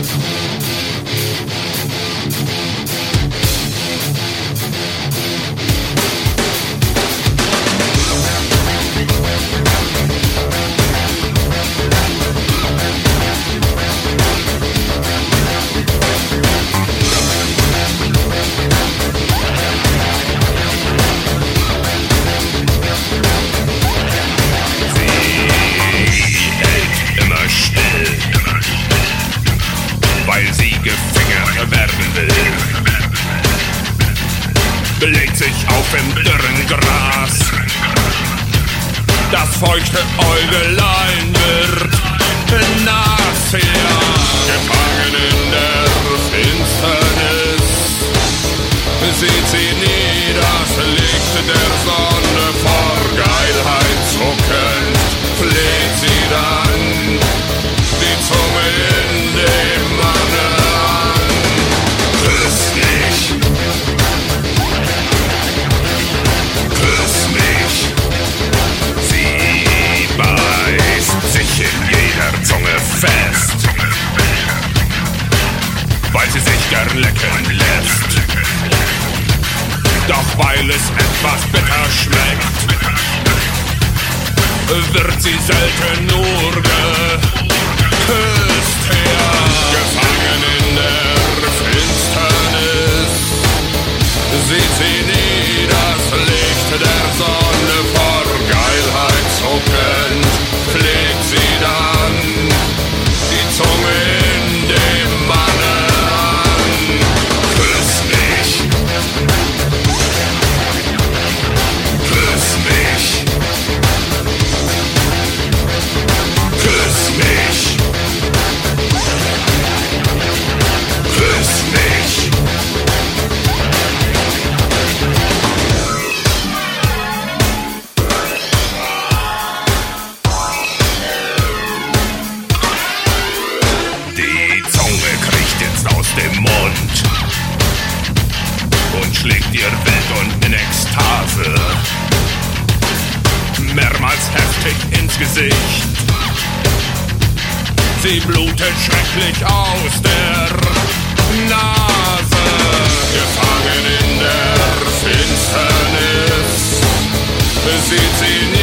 Weil sie gefangen werden will. Legt sich auf im dürren Gras, das feuchte Äugelein wird nass, ja. Gefangen in der Finsternis sieht sie nie das Licht der Sonne, vor Geilheit zuckend fleht sie dann die Zunge in dem Manne an. Küss mich, küss mich. Sie beißt sich in jeder Zunge fest, weil sie sich gern lecken lässt. Doch weil es etwas bitter schmeckt, wird sie selten nur geküsst, ja. Gefangen in der Finsternis sieht sie nie das Licht der Sonne, vor Geilheit zuckend fliegt sie dann die Zunge in dem Manne an. Küss mich, küss mich, küss mich, küss mich. Die Zunge kriecht jetzt aus dem Mund und schlägt ihr wild und in Ekstase mehrmals heftig ins Gesicht. Sie blutet schrecklich aus der Nase. Gefangen in der Finsternis sieht sie